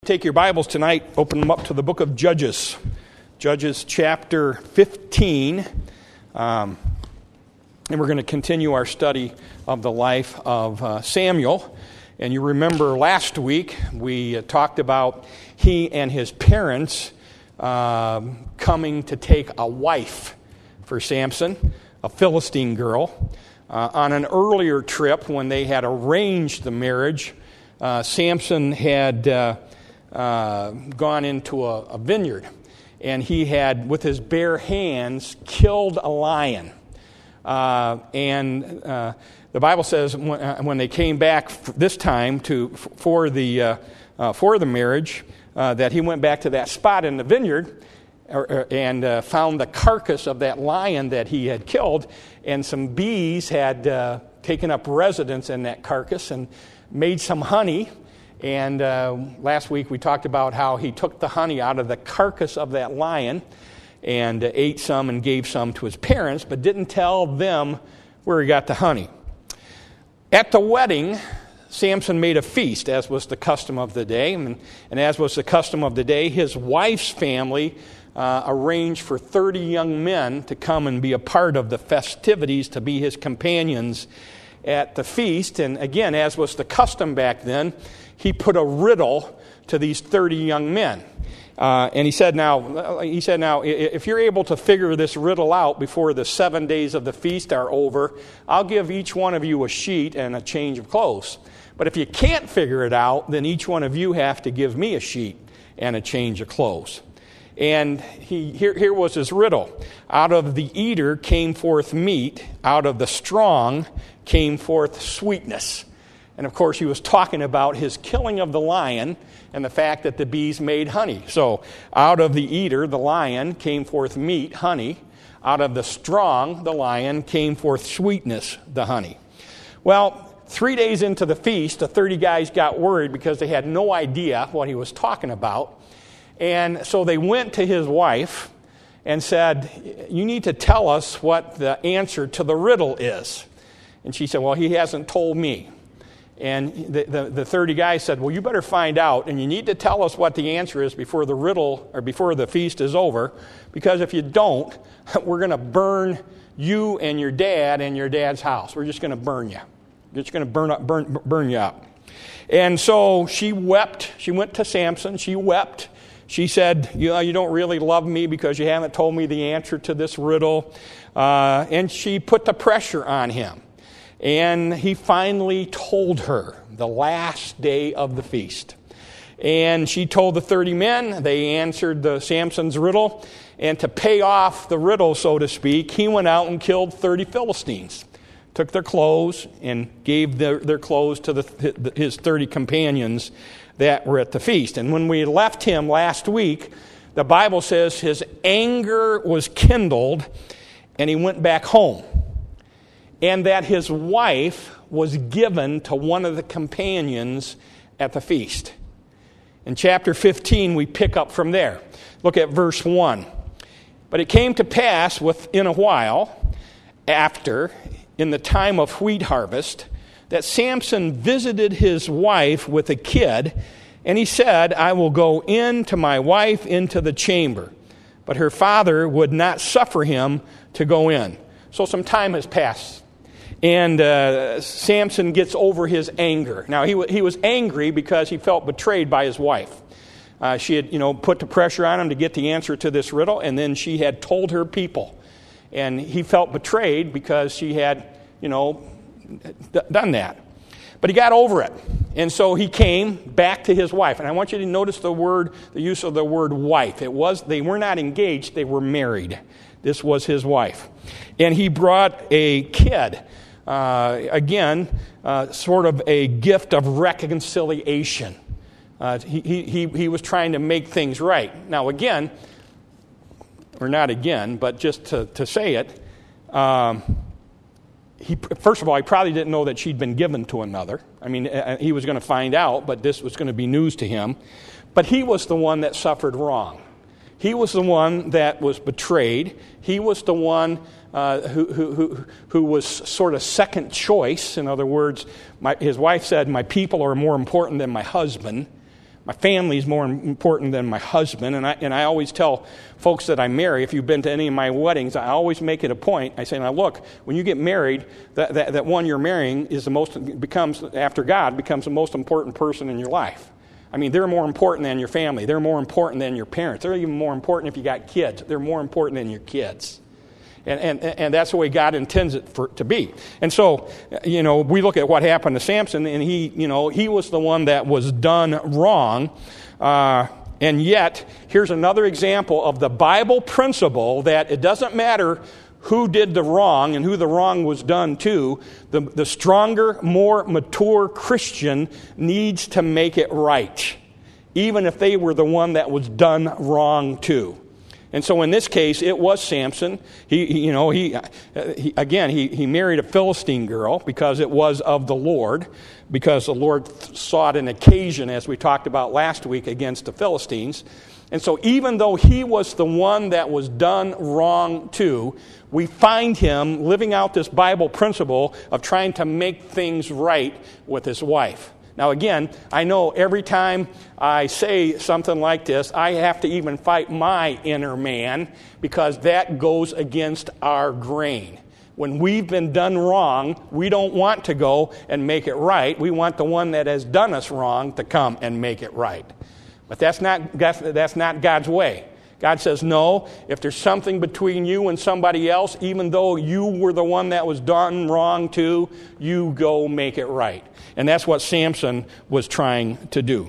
Take your Bibles tonight, open them up to the book of Judges. Judges chapter 15. And we're going to continue our study of the life of Samuel. And you remember last week we talked about he and his parents coming to take a wife for Samson, a Philistine girl. On an earlier trip when they had arranged the marriage, Samson had gone into a vineyard, and he had, with his bare hands, killed a lion. The Bible says when they came back this time for the marriage, that he went back to that spot in the vineyard and found the carcass of that lion that he had killed, and some bees had taken up residence in that carcass and made some honey. And last week we talked about how he took the honey out of the carcass of that lion and ate some and gave some to his parents, but didn't tell them where he got the honey. At the wedding, Samson made a feast, as was the custom of the day. And as was the custom of the day, his wife's family arranged for 30 young men to come and be a part of the festivities, to be his companions at the feast. And again, as was the custom back then, he put a riddle to these 30 young men. And he said, now, if you're able to figure this riddle out before the 7 days of the feast are over, I'll give each one of you a sheet and a change of clothes. But if you can't figure it out, then each one of you have to give me a sheet and a change of clothes. And here was his riddle. Out of the eater came forth meat, out of the strong came forth sweetness. And of course, he was talking about his killing of the lion and the fact that the bees made honey. So, out of the eater, the lion, came forth meat, honey. Out of the strong, the lion, came forth sweetness, the honey. Well, 3 days into the feast, the 30 guys got worried because they had no idea what he was talking about. And so they went to his wife and said, "You need to tell us what the answer to the riddle is." And she said, "Well, he hasn't told me." And the 30 guys said, "Well, you better find out, and you need to tell us what the answer is before the riddle or before the feast is over, because if you don't, we're going to burn you and your dad's house. We're just going to burn you. We're just going to burn you up." And so she wept. She went to Samson. She wept. She said, "You don't really love me because you haven't told me the answer to this riddle." And she put the pressure on him. And he finally told her the last day of the feast. And she told the 30 men. They answered Samson's riddle. And to pay off the riddle, so to speak, he went out and killed 30 Philistines. Took their clothes and gave their clothes to his 30 companions that were at the feast. And when we left him last week, the Bible says his anger was kindled and he went back home. And that his wife was given to one of the companions at the feast. In chapter 15, we pick up from there. Look at verse 1. "But it came to pass within a while after, in the time of wheat harvest, that Samson visited his wife with a kid, and he said, 'I will go in to my wife into the chamber.' But her father would not suffer him to go in." So some time has passed. And Samson gets over his anger. Now, he was angry because he felt betrayed by his wife. She had, put the pressure on him to get the answer to this riddle, and then she had told her people. And he felt betrayed because she had, done that. But he got over it. And so he came back to his wife. And I want you to notice the use of the word wife. They were not engaged, they were married. This was his wife. And he brought a kid. Sort of a gift of reconciliation. He was trying to make things right. Now, but just to say it, first of all, he probably didn't know that she'd been given to another. I mean, he was going to find out, but this was going to be news to him. But he was the one that suffered wrong. He was the one that was betrayed. He was the one who was sort of second choice. In other words, his wife said, "My people are more important than my husband." My family is more important than my husband. And I always tell folks that I marry, if you've been to any of my weddings, I always make it a point. I say, now look, when you get married, that one you're marrying is becomes the most important person in your life. I mean, they're more important than your family. They're more important than your parents. They're even more important if you got kids. They're more important than your kids. And that's the way God intends it to be. And so, we look at what happened to Samson, and he was the one that was done wrong. And yet, here's another example of the Bible principle that it doesn't matter who did the wrong and who the wrong was done to. The stronger, more mature Christian needs to make it right, even if they were the one that was done wrong to. And so in this case, it was Samson. He married a Philistine girl because it was of the Lord, because the Lord sought an occasion, as we talked about last week, against the Philistines. And so even though he was the one that was done wrong to, we find him living out this Bible principle of trying to make things right with his wife. Now again, I know every time I say something like this, I have to even fight my inner man, because that goes against our grain. When we've been done wrong, we don't want to go and make it right. We want the one that has done us wrong to come and make it right. But that's not God's way. God says, no, if there's something between you and somebody else, even though you were the one that was done wrong to, you go make it right. And that's what Samson was trying to do.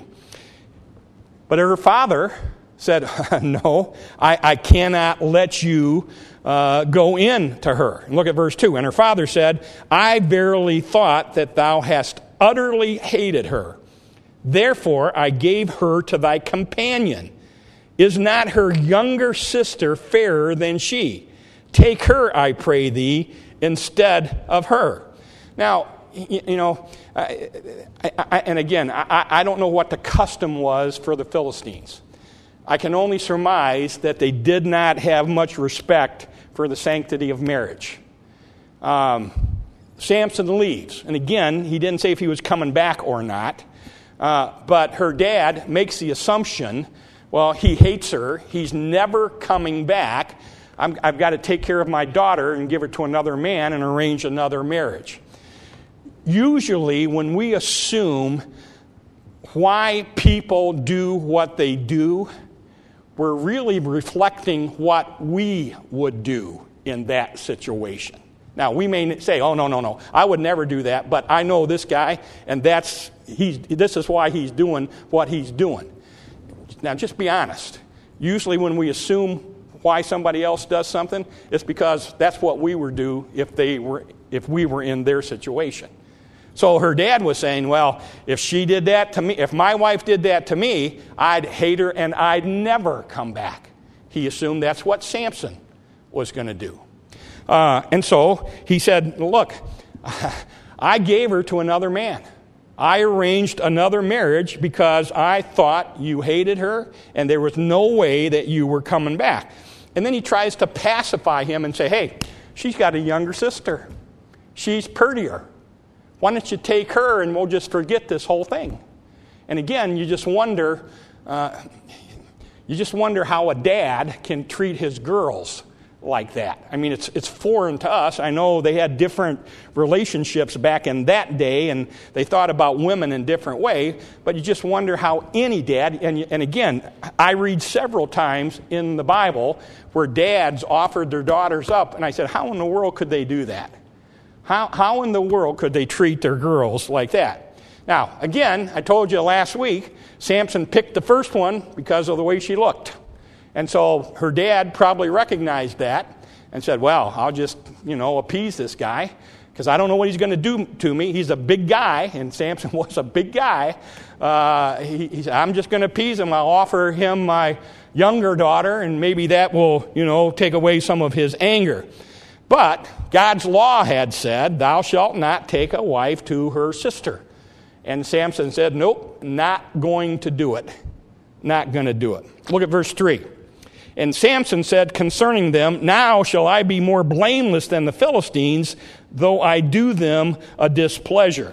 But her father said, no, I cannot let you go in to her. And look at verse 2. And her father said, I verily thought that thou hast utterly hated her. Therefore I gave her to thy companion. Is not her younger sister fairer than she? Take her, I pray thee, instead of her. Now, and again, I don't know what the custom was for the Philistines. I can only surmise that they did not have much respect for the sanctity of marriage. Samson leaves. And again, he didn't say if he was coming back or not. But her dad makes the assumption, well, he hates her. He's never coming back. I've got to take care of my daughter and give her to another man and arrange another marriage. Usually, when we assume why people do what they do, we're really reflecting what we would do in that situation. Now, we may say, oh, no, I would never do that, but I know this guy, and this is why he's doing what he's doing. Now, just be honest. Usually when we assume why somebody else does something, it's because that's what we would do if we were in their situation. So her dad was saying, well, if she did that to me, if my wife did that to me, I'd hate her and I'd never come back. He assumed that's what Samson was going to do. And so he said, look, I gave her to another man. I arranged another marriage because I thought you hated her and there was no way that you were coming back. And then he tries to pacify him and say, hey, she's got a younger sister. She's prettier. Why don't you take her and we'll just forget this whole thing? And again, you just wonder how a dad can treat his girls like that. I mean, it's foreign to us. I know they had different relationships back in that day, and they thought about women in different way, but you just wonder how any dad, and again, I read several times in the Bible where dads offered their daughters up, and I said, how in the world could they do that? How in the world could they treat their girls like that? Now, again, I told you last week, Samson picked the first one because of the way she looked. And so her dad probably recognized that and said, well, I'll just, appease this guy because I don't know what he's going to do to me. He's a big guy, and Samson was a big guy. He said, I'm just going to appease him. I'll offer him my younger daughter, and maybe that will, take away some of his anger. But God's law had said, thou shalt not take a wife to her sister. And Samson said, nope, not going to do it. Not going to do it. Look at verse 3. And Samson said concerning them, now shall I be more blameless than the Philistines, though I do them a displeasure.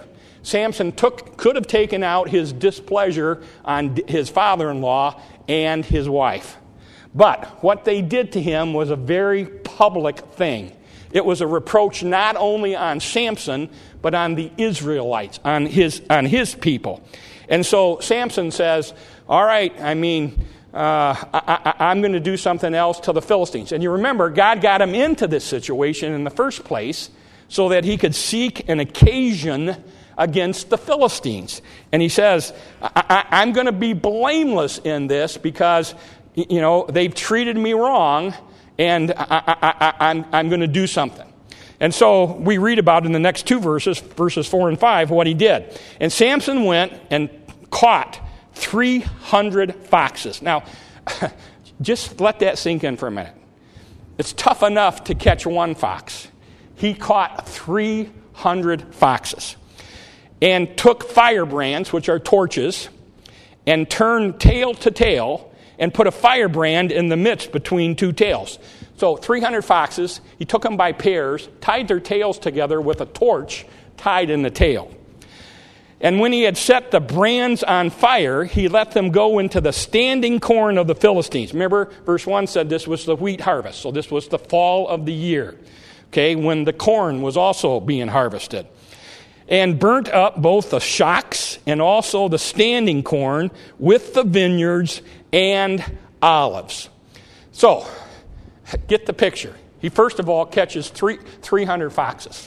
Samson could have taken out his displeasure on his father-in-law and his wife. But what they did to him was a very public thing. It was a reproach not only on Samson, but on the Israelites, on his people. And so Samson says, all right, I'm going to do something else to the Philistines. And you remember, God got him into this situation in the first place so that he could seek an occasion against the Philistines. And he says, I'm going to be blameless in this because, they've treated me wrong, and I'm going to do something. And so we read about in the next two verses 4 and 5, what he did. And Samson went and caught 300 foxes. Now, just let that sink in for a minute. It's tough enough to catch one fox. He caught 300 foxes and took firebrands, which are torches, and turned tail to tail and put a firebrand in the midst between two tails. So 300 foxes, he took them by pairs, tied their tails together with a torch tied in the tail. And when he had set the brands on fire, he let them go into the standing corn of the Philistines. Remember, verse 1 said this was the wheat harvest. So this was the fall of the year, when the corn was also being harvested. And burnt up both the shocks and also the standing corn with the vineyards and olives. So, get the picture. He first of all catches 300 foxes.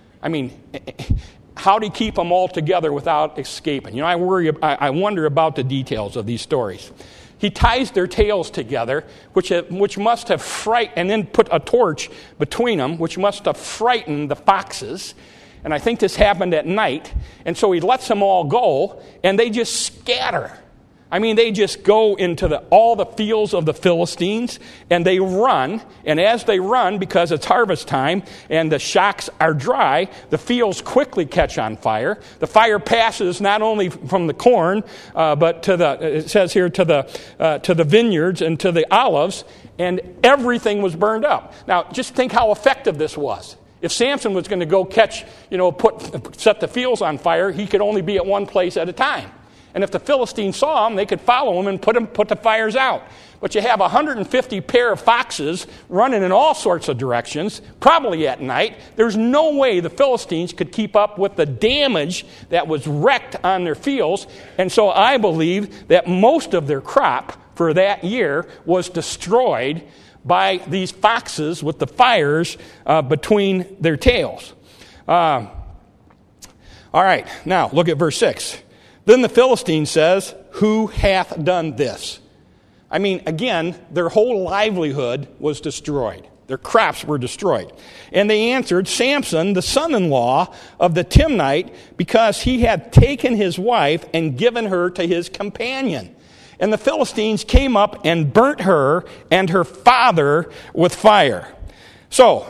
How do you keep them all together without escaping? I wonder about the details of these stories. He ties their tails together, which must have frightened, and then put a torch between them, which must have frightened the foxes. And I think this happened at night. And so he lets them all go, and they just scatter. They just go into all the fields of the Philistines, and they run. And as they run, because it's harvest time and the shocks are dry, the fields quickly catch on fire. The fire passes not only from the corn, but it says here to the vineyards and to the olives, and everything was burned up. Now, just think how effective this was. If Samson was going to go set the fields on fire, he could only be at one place at a time. And if the Philistines saw him, they could follow him and put the fires out. But you have 150 pair of foxes running in all sorts of directions, probably at night. There's no way the Philistines could keep up with the damage that was wreaked on their fields. And so I believe that most of their crop for that year was destroyed by these foxes with the fires between their tails. All right, now look at verse 6. Then the Philistine says, who hath done this? Again, their whole livelihood was destroyed. Their crops were destroyed. And they answered, Samson, the son-in-law of the Timnite, because he had taken his wife and given her to his companion. And the Philistines came up and burnt her and her father with fire. So,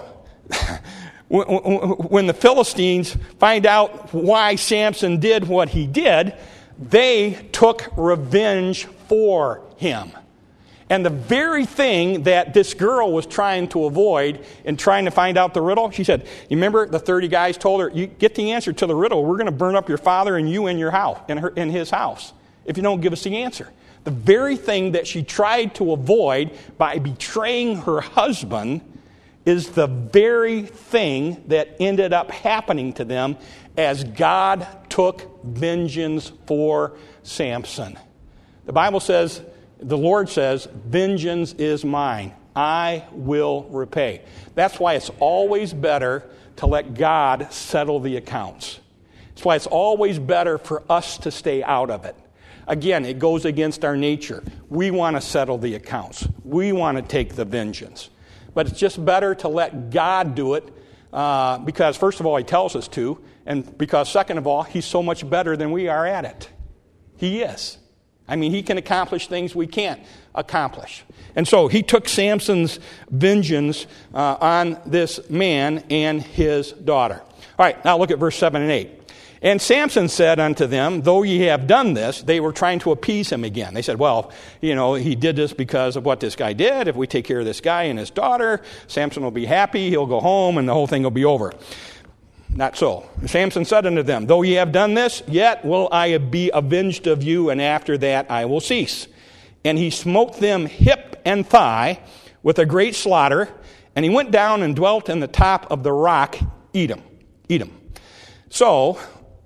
when the Philistines find out why Samson did what he did, they took revenge for him. And the very thing that this girl was trying to avoid in trying to find out the riddle, she said, you remember the 30 guys told her, you get the answer to the riddle, we're going to burn up your father and you in your house, in his house, if you don't give us the answer. The very thing that she tried to avoid by betraying her husband is the very thing that ended up happening to them as God took vengeance for Samson. The Bible says, the Lord says, vengeance is mine. I will repay. That's why it's always better to let God settle the accounts. That's why it's always better for us to stay out of it. Again, it goes against our nature. We want to settle the accounts. We want to take the vengeance. But it's just better to let God do it because, first of all, He tells us to, and because, second of all, He's so much better than we are at it. He is. He can accomplish things we can't accomplish. And so He took Samson's vengeance on this man and his daughter. All right, now look at verse 7 and 8. And Samson said unto them, though ye have done this, they were trying to appease him again. They said, well, he did this because of what this guy did. If we take care of this guy and his daughter, Samson will be happy, he'll go home, and the whole thing will be over. Not so. Samson said unto them, though ye have done this, yet will I be avenged of you, and after that I will cease. And he smote them hip and thigh with a great slaughter, and he went down and dwelt in the top of the rock Edom. So,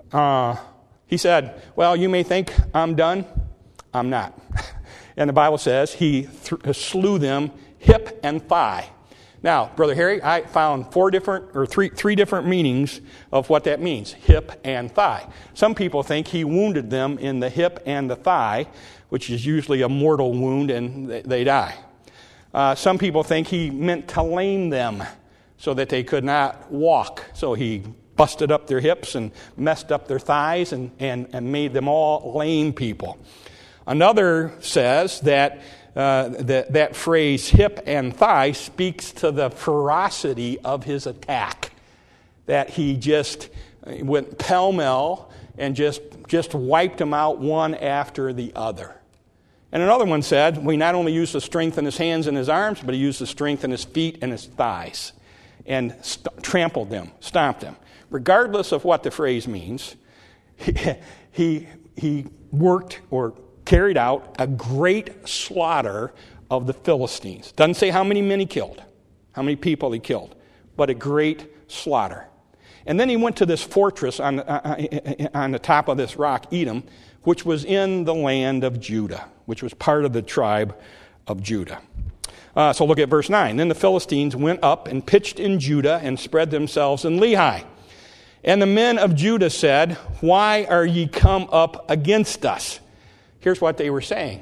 he said, well, you may think I'm done. I'm not. And the Bible says he slew them hip and thigh. Now, Brother Harry, I found three different meanings of what that means, hip and thigh. Some people think he wounded them in the hip and the thigh, which is usually a mortal wound, and they die. Some people think he meant to lame them so that they could not walk. So he busted up their hips and messed up their thighs and made them all lame people. Another says that that phrase hip and thigh speaks to the ferocity of his attack, that he just went pell-mell and just wiped them out one after the other. And another one said, he not only used the strength in his hands and his arms, but he used the strength in his feet and his thighs and trampled them, stomped them. Regardless of what the phrase means, he worked or carried out a great slaughter of the Philistines. Doesn't say how many men he killed, how many people he killed, but a great slaughter. And then he went to this fortress on the top of this rock, Edom, which was in the land of Judah, which was part of the tribe of Judah. So look at verse 9. Then the Philistines went up and pitched in Judah and spread themselves in Lehi. And the men of Judah said, why are ye come up against us? Here's what they were saying.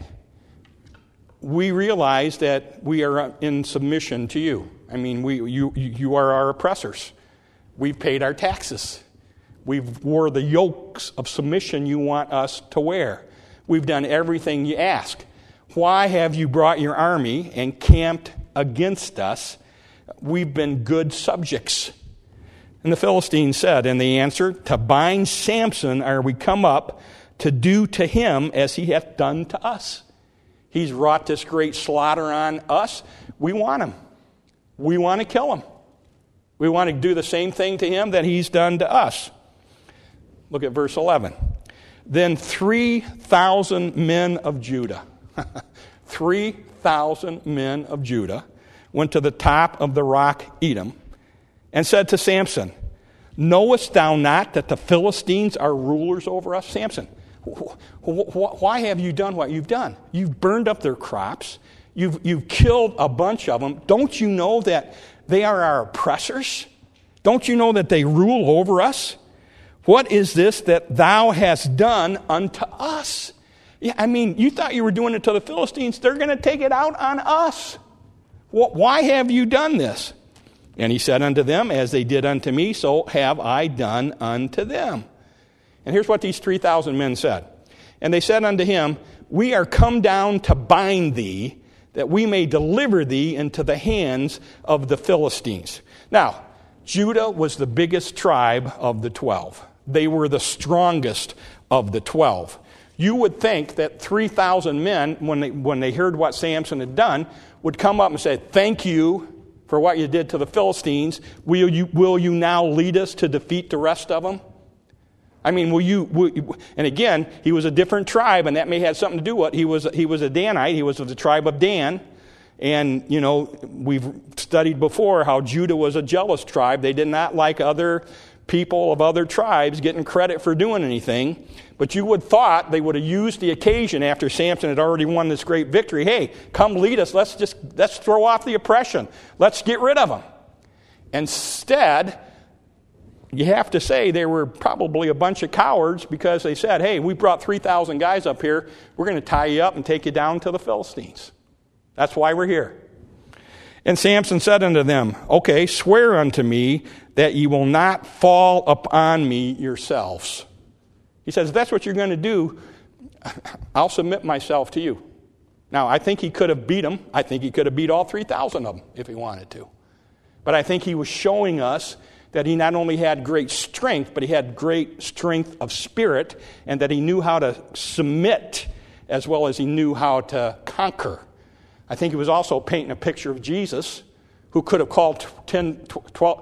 We realize that we are in submission to you. I mean, you are our oppressors. We've paid our taxes. We've wore the yokes of submission you want us to wear. We've done everything you ask. Why have you brought your army and camped against us? We've been good subjects. And the Philistines said, and they answered, to bind Samson are we come up, to do to him as he hath done to us. He's wrought this great slaughter on us. We want him. We want to kill him. We want to do the same thing to him that he's done to us. Look at verse 11. Then 3,000 men of Judah, 3,000 men of Judah went to the top of the rock Edom and said to Samson, knowest thou not that the Philistines are rulers over us? Samson, why have you done what you've done? You've burned up their crops. You've killed a bunch of them. Don't you know that they are our oppressors? Don't you know that they rule over us? What is this that thou hast done unto us? Yeah, I mean, you thought you were doing it to the Philistines. They're going to take it out on us. Why have you done this? And he said unto them, as they did unto me, so have I done unto them. And here's what these 3,000 men said. And they said unto him, we are come down to bind thee, that we may deliver thee into the hands of the Philistines. Now, Judah was the biggest tribe of the 12. They were the strongest of the 12. You would think that 3,000 men, when they heard what Samson had done, would come up and say, thank you for what you did to the Philistines. Will you now lead us to defeat the rest of them? I mean, and again, he was a different tribe, and that may have something to do with it. He was a Danite. He was of the tribe of Dan. And, you know, we've studied before how Judah was a jealous tribe. They did not like other people of other tribes getting credit for doing anything. But you would thought they would have used the occasion after Samson had already won this great victory. Hey, come lead us. Let's throw off the oppression. Let's get rid of them. Instead, you have to say they were probably a bunch of cowards because they said, hey, we brought 3,000 guys up here. We're going to tie you up and take you down to the Philistines. That's why we're here. And Samson said unto them, okay, swear unto me that ye will not fall upon me yourselves. He says, if that's what you're going to do, I'll submit myself to you. Now, I think he could have beat them. I think he could have beat all 3,000 of them if he wanted to. But I think he was showing us that he not only had great strength, but he had great strength of spirit, and that he knew how to submit as well as he knew how to conquer. I think he was also painting a picture of Jesus, who could have called 10, 12,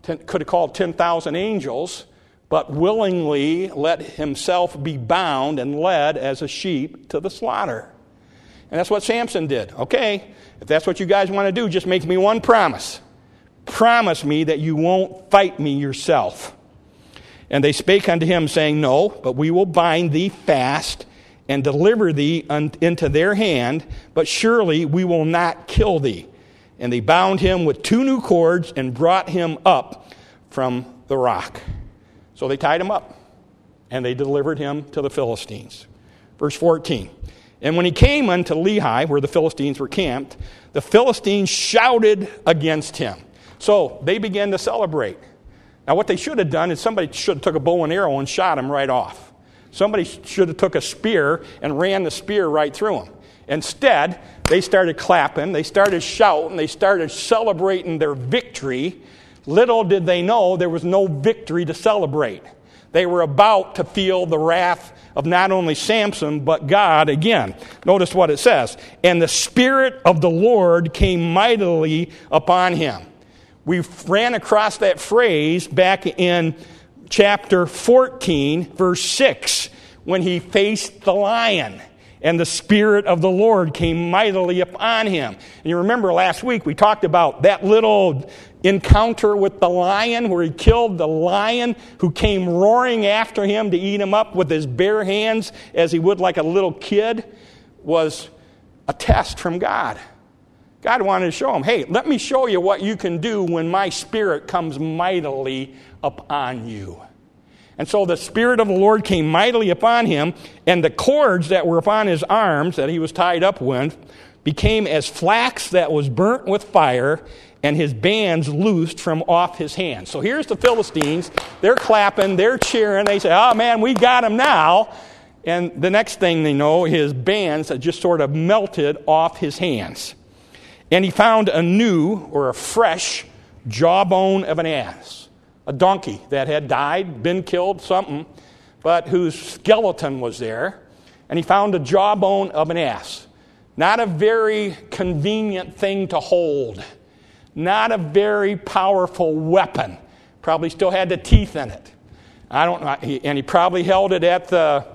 could have called 10,000 angels, but willingly let himself be bound and led as a sheep to the slaughter. And that's what Samson did. Okay, if that's what you guys want to do, just make me one promise. Promise me that you won't fight me yourself. And they spake unto him, saying, No, but we will bind thee fast and deliver thee into their hand, but surely we will not kill thee. And they bound him with 2 new cords and brought him up from the rock. So they tied him up, and they delivered him to the Philistines. Verse 14. And when he came unto Lehi, where the Philistines were camped, the Philistines shouted against him. So they began to celebrate. Now what they should have done is somebody should have took a bow and arrow and shot him right off. Somebody should have took a spear and ran the spear right through him. Instead, they started clapping, they started shouting, they started celebrating their victory. Little did they know there was no victory to celebrate. They were about to feel the wrath of not only Samson, but God again. Notice what it says. And the Spirit of the Lord came mightily upon him. We ran across that phrase back in chapter 14, verse 6, when he faced the lion. And the Spirit of the Lord came mightily upon him. And you remember last week we talked about that little encounter with the lion where he killed the lion who came roaring after him to eat him up with his bare hands as he would like a little kid, was a test from God. God wanted to show him, hey, let me show you what you can do when my Spirit comes mightily upon you. And so the Spirit of the Lord came mightily upon him, and the cords that were upon his arms that he was tied up with became as flax that was burnt with fire, and his bands loosed from off his hands. So here's the Philistines. They're clapping, they're cheering. They say, oh man, we got him now. And the next thing they know, his bands had just sort of melted off his hands. And he found a new or a fresh jawbone of an ass. A donkey that had died, been killed, something, but whose skeleton was there. And he found a jawbone of an ass. Not a very convenient thing to hold. Not a very powerful weapon. Probably still had the teeth in it. I don't know. And he probably held it at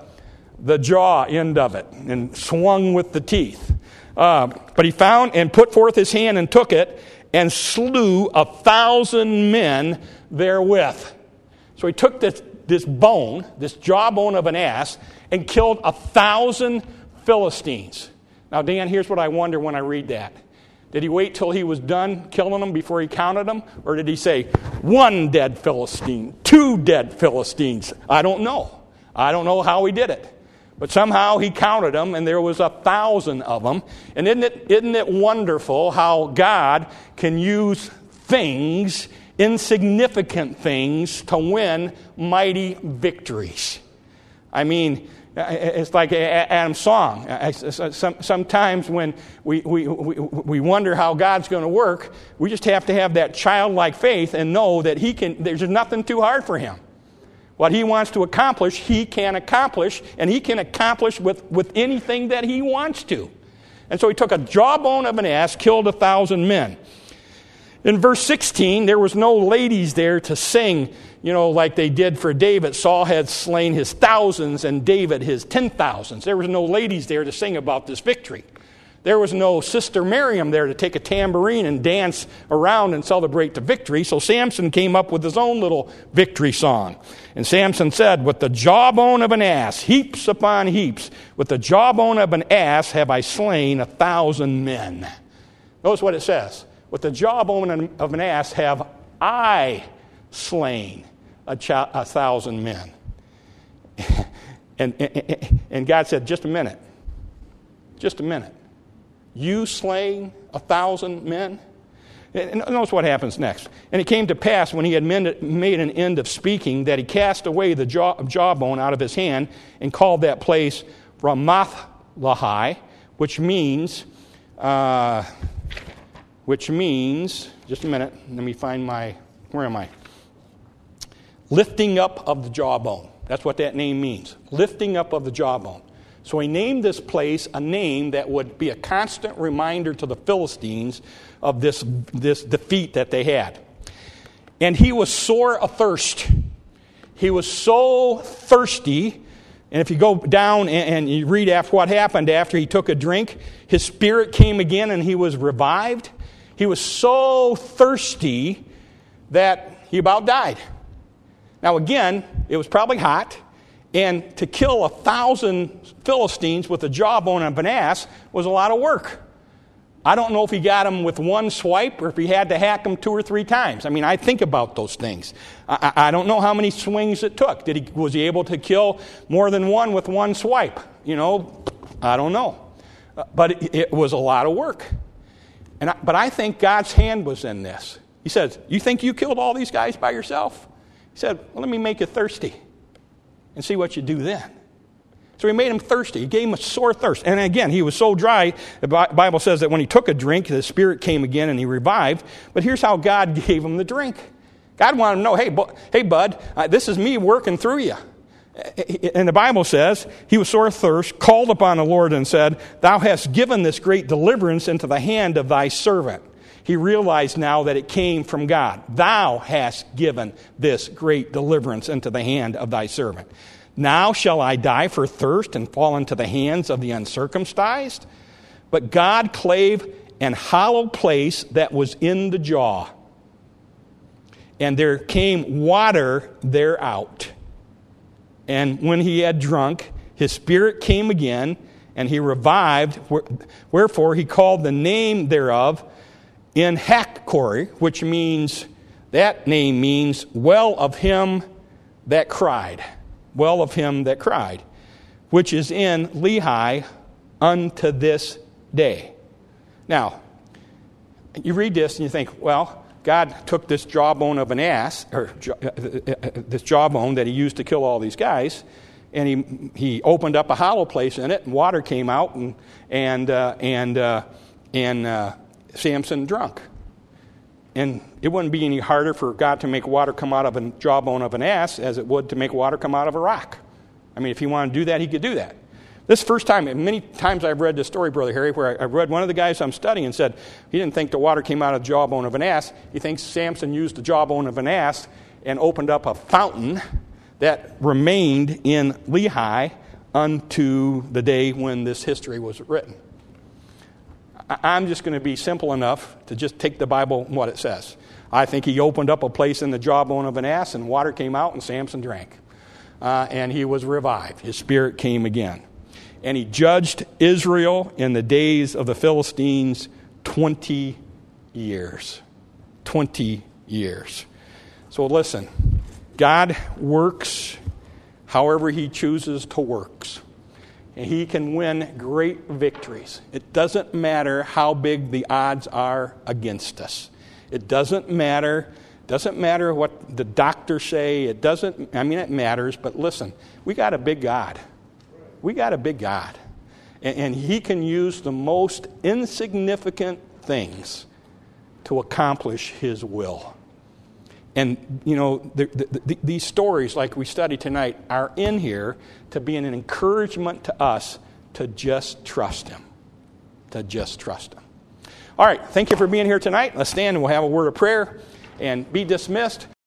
the jaw end of it and swung with the teeth. But he found and put forth his hand and took it and slew 1,000 men therewith. So he took this bone, this jawbone of an ass, and killed 1,000 Philistines. Now, Dan, here's what I wonder when I read that. Did he wait till he was done killing them before he counted them? Or did he say, 1 dead Philistine, 2 dead Philistines? I don't know. I don't know how he did it. But somehow he counted them, and there was 1,000 of them. And isn't it wonderful how God can use things, insignificant things, to win mighty victories? I mean, it's like Adam's song. Sometimes when we wonder how God's going to work, we just have to have that childlike faith and know that He can. There's nothing too hard for Him. What He wants to accomplish, He can accomplish, and He can accomplish with anything that He wants to. And so He took a jawbone of an ass, killed 1,000 men. In verse 16, there was no ladies there to sing, like they did for David. Saul had slain his thousands and David his 10,000s. There was no ladies there to sing about this victory. There was no Sister Miriam there to take a tambourine and dance around and celebrate the victory. So Samson came up with his own little victory song. And Samson said, with the jawbone of an ass, heaps upon heaps, with the jawbone of an ass have I slain 1,000 men. Notice what it says. With the jawbone of an ass have I slain 1,000 men. And God said, just a minute. Just a minute. You slain 1,000 men? And notice what happens next. And it came to pass when he had made an end of speaking that he cast away the jawbone out of his hand and called that place Ramath-Lehi, which means, just a minute, let me find where am I? Lifting up of the jawbone. That's what that name means. Lifting up of the jawbone. So he named this place a name that would be a constant reminder to the Philistines of this defeat that they had. and he was sore athirst. He was so thirsty. And if you go down and you read after what happened after he took a drink, his spirit came again and he was revived. He was so thirsty that he about died. Now again, it was probably hot, and to kill 1,000 Philistines with the jawbone of an ass was a lot of work. I don't know if he got them with one swipe or if he had to hack them 2 or 3 times. I mean, I think about those things. I don't know how many swings it took. Was he able to kill more than one with one swipe? I don't know. But it was a lot of work. But I think God's hand was in this. He says, you think you killed all these guys by yourself? He said, well, let me make you thirsty and see what you do then. So he made him thirsty. He gave him a sore thirst. And again, he was so dry, the Bible says that when he took a drink, the Spirit came again and he revived. But here's how God gave him the drink. God wanted him to know, hey bud, this is me working through you. And the Bible says, he was sore thirst, called upon the Lord and said, thou hast given this great deliverance into the hand of thy servant. He realized now that it came from God. Thou hast given this great deliverance into the hand of thy servant. Now shall I die for thirst and fall into the hands of the uncircumcised? But God clave an hollow place that was in the jaw, and there came water thereout. And when he had drunk, his spirit came again, and he revived. Wherefore he called the name thereof En-hakkore, which means, that name means, well of him that cried. Well of him that cried, which is in Lehi unto this day. Now, you read this and you think, well, God took this jawbone of an ass, or this jawbone that he used to kill all these guys, and he opened up a hollow place in it, and water came out, and Samson drunk. And it wouldn't be any harder for God to make water come out of a jawbone of an ass as it would to make water come out of a rock. I mean, if he wanted to do that, he could do that. This first time, and many times I've read this story, Brother Harry, where I read one of the guys I'm studying and said he didn't think the water came out of the jawbone of an ass. He thinks Samson used the jawbone of an ass and opened up a fountain that remained in Lehi unto the day when this history was written. I'm just going to be simple enough to just take the Bible and what it says. I think he opened up a place in the jawbone of an ass and water came out and Samson drank. And he was revived. His spirit came again. And he judged Israel in the days of the Philistines 20 years. 20 years. So listen, God works however he chooses to work. And he can win great victories. It doesn't matter how big the odds are against us. It doesn't matter what the doctors say. It matters, but listen, we got a big God. We got a big God. And he can use the most insignificant things to accomplish his will. And, these stories like we studied tonight are in here to be an encouragement to us to just trust him. To just trust him. All right, thank you for being here tonight. Let's stand and we'll have a word of prayer and be dismissed.